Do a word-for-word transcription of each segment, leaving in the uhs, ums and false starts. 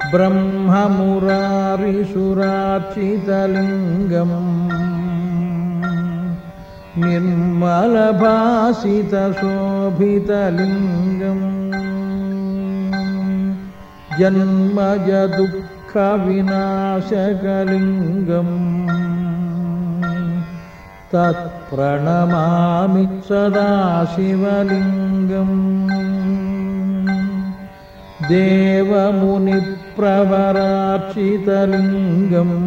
ब्रह्ममुरारिसुरार्चितलिङ्गम् निर्मलभासितशोभितलिङ्गम् जन्मजदुःखविनाशकलिङ्गम् तत्प्रणमामि सदा शिवलिङ्गम् देवमुनिप्रवरार्चितलिङ्गम्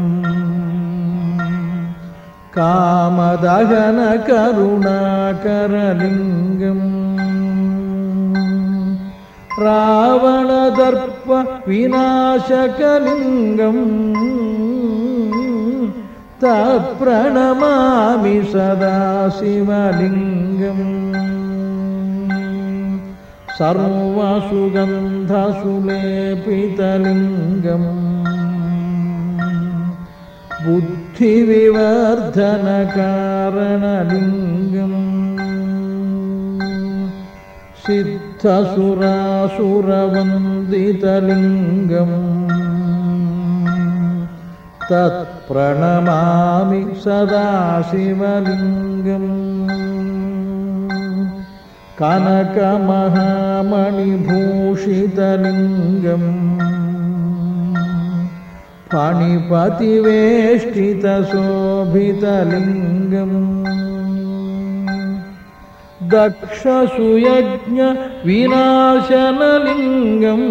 कामदहनकरुणाकरलिङ्गम् रावणदर्पविनाशकलिङ्गम् तत्प्रणमामि सदा शिवलिङ्गम् सर्वसुगन्धसुलेपितलिङ्गम् बुद्धिविवर्धनकारणलिङ्गम् सिद्धसुरासुरवन्दितलिङ्गम् तत्प्रणमामि सदा शिवलिङ्गम् कनकमहामणिभूषितलिङ्गम् फणिपतिवेष्टितशोभितलिङ्गम् दक्षसुयज्ञविनाशनलिङ्गम्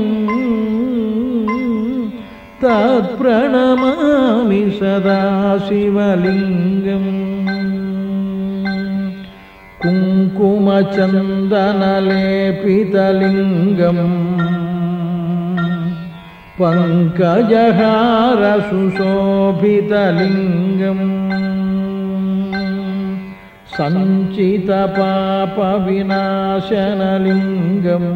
तत्प्रणमामि सदा शिवलिङ्गम् कुङ्कुमचन्दनलेपितलिङ्गम् पङ्कजहारसुशोभितलिङ्गम् सञ्चितपापविनाशनलिङ्गम्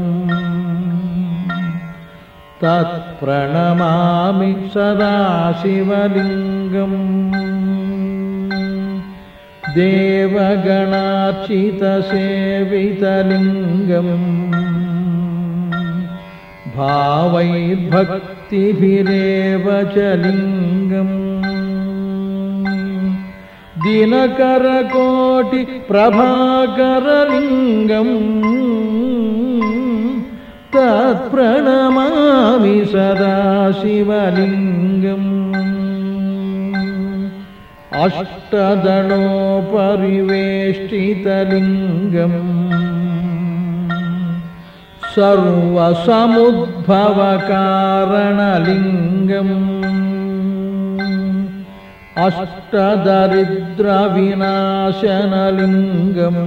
तत्प्रणमामि सदा शिवलिङ्गम् देवगणार्चितसेवितलिङ्गम् भावैर्भक्तिभिरेव च लिङ्गम् दिनकरकोटिप्रभाकरलिङ्गम् तत्प्रणमामि सदा शिवलिङ्गम् अष्टदलोपरिवेष्टितलिङ्गम् सर्वसमुद्भवकारणलिङ्गम् अष्टदरिद्रविनाशनलिङ्गम्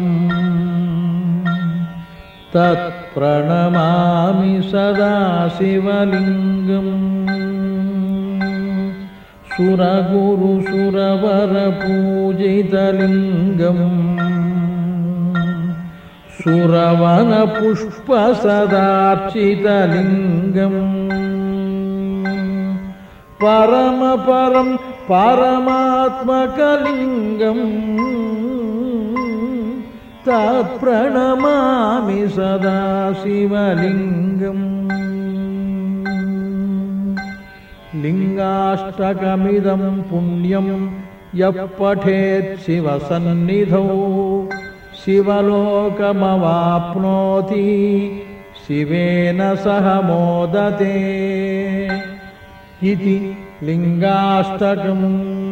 तत्प्रणमामि सदा शिवलिङ्गम् सुरगुरुसुरवरपूजितलिङ्गम् सुरवनपुष्पसदार्चितलिङ्गम् परमपरं परमात्मकलिङ्गम् तत्प्रणमामि सदा शिवलिङ्गम् लिङ्गाष्टकमिदं पुण्यं यः पठेत् शिवसन्निधौ शिवलोकमवाप्नोति शिवेन सह मोदते इति लिङ्गाष्टकम्।